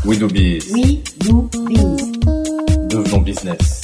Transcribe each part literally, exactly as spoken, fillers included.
We do biz. We do biz. Devenons business.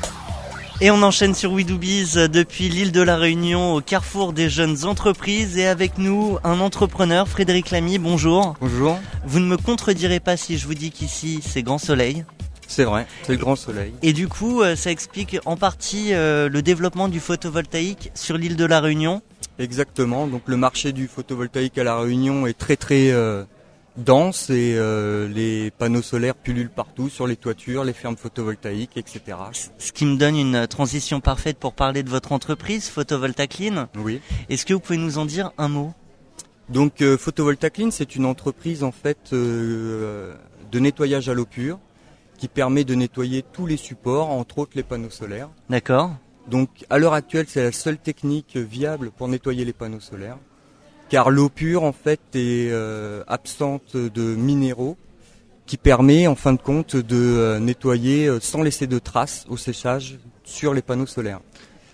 Et on enchaîne sur We Do Biz depuis l'île de la Réunion au carrefour des jeunes entreprises et avec nous un entrepreneur, Frédéric Lamy, bonjour. Bonjour. Vous ne me contredirez pas si je vous dis qu'ici c'est grand soleil. C'est vrai, c'est le grand soleil. Et du coup ça explique en partie euh, le développement du photovoltaïque sur l'île de la Réunion. Exactement, donc le marché du photovoltaïque à la Réunion est très très euh, dense et euh, les panneaux solaires pullulent partout sur les toitures, les fermes photovoltaïques, et cetera. Ce qui me donne une transition parfaite pour parler de votre entreprise, Photovoltaclean. Oui. Est-ce que vous pouvez nous en dire un mot ? Donc euh, Photovoltaclean, c'est une entreprise en fait euh, de nettoyage à l'eau pure qui permet de nettoyer tous les supports, entre autres les panneaux solaires. D'accord. Donc à l'heure actuelle, c'est la seule technique viable pour nettoyer les panneaux solaires. Car l'eau pure en fait est euh, absente de minéraux qui permet en fin de compte de euh, nettoyer euh, sans laisser de traces au séchage sur les panneaux solaires.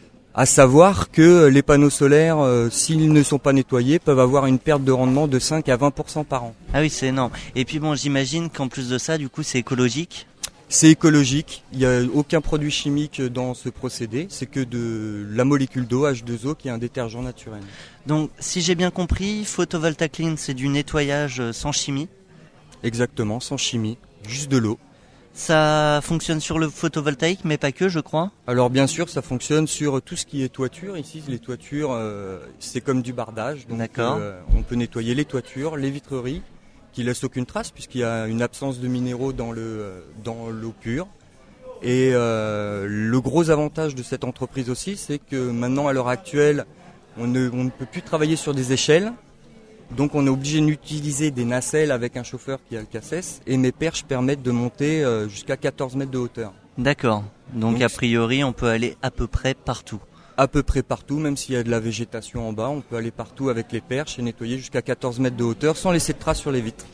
À savoir que les panneaux solaires, euh, s'ils ne sont pas nettoyés, peuvent avoir une perte de rendement de cinq à vingt pour cent par an. Ah oui, c'est énorme. Et puis bon, j'imagine qu'en plus de ça, du coup, c'est écologique. C'est écologique, il n'y a aucun produit chimique dans ce procédé, c'est que de la molécule d'eau, H deux O, qui est un détergent naturel. Donc, si j'ai bien compris, Photovoltaclean, c'est du nettoyage sans chimie. Exactement, sans chimie, juste de l'eau. Ça fonctionne sur le photovoltaïque, mais pas que, je crois. Alors bien sûr, ça fonctionne sur tout ce qui est toiture. Ici, les toitures, euh, c'est comme du bardage. Donc, D'accord. Euh, on peut nettoyer les toitures, les vitreries, qui laissent aucune trace puisqu'il y a une absence de minéraux dans le dans l'eau pure. Et euh, le gros avantage de cette entreprise aussi, c'est que maintenant à l'heure actuelle, on ne on ne peut plus travailler sur des échelles. Donc on est obligé d'utiliser des nacelles avec un chauffeur qui a le cassesse et mes perches permettent de monter euh, jusqu'à quatorze mètres de hauteur. D'accord. Donc, Donc a priori, on peut aller à peu près partout. À peu près partout, même s'il y a de la végétation en bas, on peut aller partout avec les perches et nettoyer jusqu'à quatorze mètres de hauteur sans laisser de traces sur les vitres.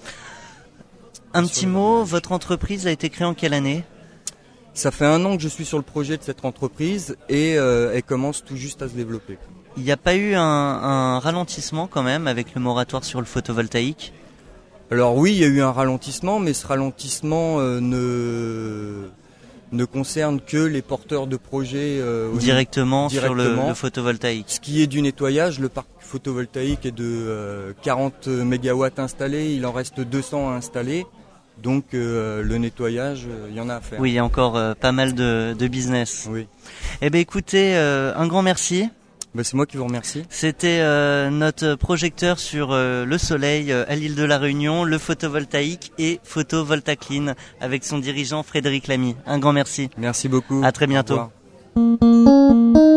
Un petit mot, votre entreprise a été créée en quelle année ? Ça fait un an que je suis sur le projet de cette entreprise et euh, elle commence tout juste à se développer. Il n'y a pas eu un, un ralentissement quand même avec le moratoire sur le photovoltaïque ? Alors oui, il y a eu un ralentissement, mais ce ralentissement euh, ne... ne concerne que les porteurs de projets euh, directement, directement sur le, le photovoltaïque. Ce qui est du nettoyage, le parc photovoltaïque est de euh, quarante mégawatts installés, il en reste deux cents à installer. Donc euh, le nettoyage, il euh, y en a à faire. Oui, il y a encore euh, pas mal de, de business. Oui. Eh bien écoutez, euh, un grand merci. Ben, c'est moi qui vous remercie. C'était euh, notre projecteur sur euh, le soleil euh, à l'île de la Réunion, le photovoltaïque et Photovoltaclean avec son dirigeant Frédéric Lamy. Un grand merci. Merci beaucoup. À très bientôt. Au revoir.